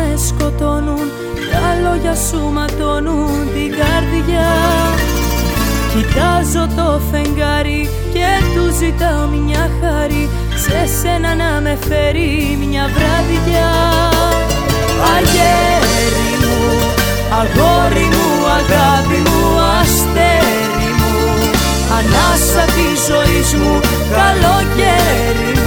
με σκοτώνουν, τα λόγια σου ματώνουν την καρδιά. Κοιτάζω το φεγγάρι και του ζητάω μια χάρη, σε σένα να με φέρει μια βραδιά. Αγέρι μου, αγόρι μου, αγάπη μου, αστέρι μου, ανάσα της ζωής μου, καλοκαίρι μου.